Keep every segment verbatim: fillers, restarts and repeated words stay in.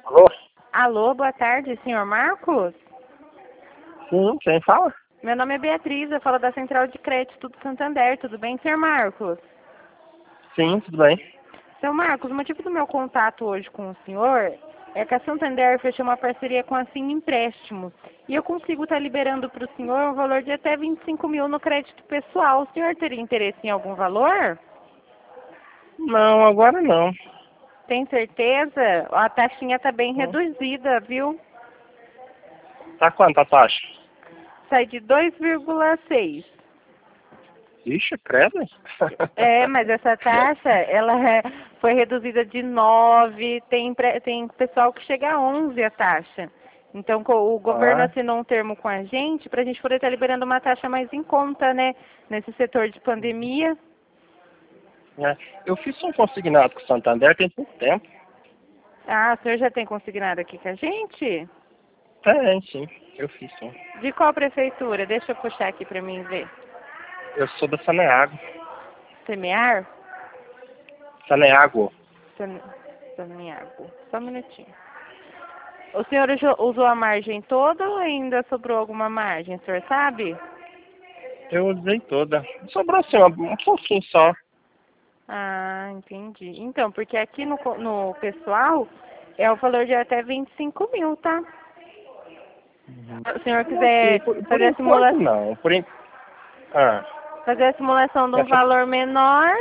Alô? Alô, boa tarde, senhor Marcos? Sim, quem fala? Meu nome é Beatriz, eu falo da Central de Crédito do Santander, tudo bem, senhor Marcos? Sim, tudo bem. Senhor Marcos, o motivo do meu contato hoje com o senhor é que a Santander fechou uma parceria com a Sim Empréstimos e eu consigo estar liberando para o senhor um valor de até vinte e cinco mil no crédito pessoal. O senhor teria interesse em algum valor? Não, agora não. Tem certeza? A taxinha está bem Hum. reduzida, viu? Tá quanto a taxa? Sai de dois vírgula seis. Ixi, credo. É, mas essa taxa, ela é- foi reduzida de nove, tem, pré- tem pessoal que chega a onze a taxa. Então, co- o governo Ah, assinou um termo com a gente para a gente poder estar liberando uma taxa mais em conta, né? Nesse setor de pandemia. é. Eu fiz um consignado com o Santander tem pouco tempo. Ah, o senhor já tem consignado aqui com a gente? Tem, sim. Eu fiz, sim. De qual prefeitura? Deixa eu puxar aqui para mim ver. Eu sou da Saneago. Semear? Saneago. Sane- Saneago. Só um minutinho. O senhor ujo- usou a margem toda ou ainda sobrou alguma margem, o senhor sabe? Eu usei toda. Sobrou assim, um um pouquinho só. Ah, entendi. Então, porque aqui no, co- no pessoal é o valor de até vinte e cinco mil, tá? Se o senhor Assim, quiser por, por fazer a enquanto simulação, não. Por en... Ah, fazer a simulação de um essa, valor menor,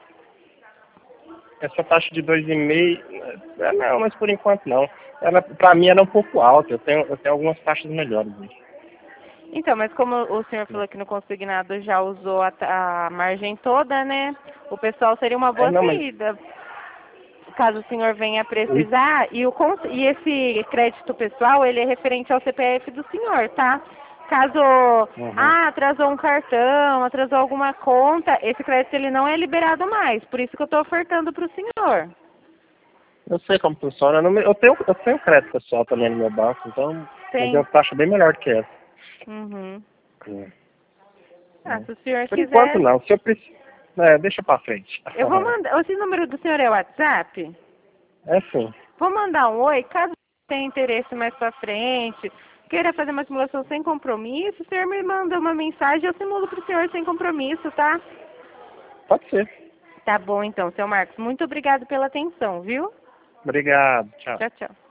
essa taxa de dois vírgula cinco, é, não, mas por enquanto não. Ela, pra mim, era um pouco alta. Eu tenho, eu tenho algumas taxas melhores. então, mas como o senhor falou que no consignado já usou a, ta- a margem toda, né? O pessoal seria uma É, boa não, mas saída, caso o senhor venha precisar. E, o, cons- e esse crédito pessoal, ele é referente ao C P F do senhor, tá? Caso, Uhum. ah, atrasou um cartão, atrasou alguma conta, esse crédito ele não é liberado mais. Por isso que eu estou ofertando para o senhor. Eu sei como funciona. No meu- Eu tenho, eu tenho crédito pessoal também no meu banco, então eu tenho Tem. uma taxa bem melhor que essa. Uhum. Hum, Ah, hum. se o senhor Por enquanto quiser, não. Se eu preciso. É, deixa pra frente. eu vou mandar. Esse número do senhor é o WhatsApp? É sim. Vou mandar um oi, caso tenha interesse mais pra frente, queira fazer uma simulação sem compromisso, o senhor me manda uma mensagem, eu simulo pro senhor sem compromisso, tá? Pode ser. Tá bom então, seu Marcos. Muito obrigado pela atenção, viu? Obrigado. Tchau. Tchau, tchau.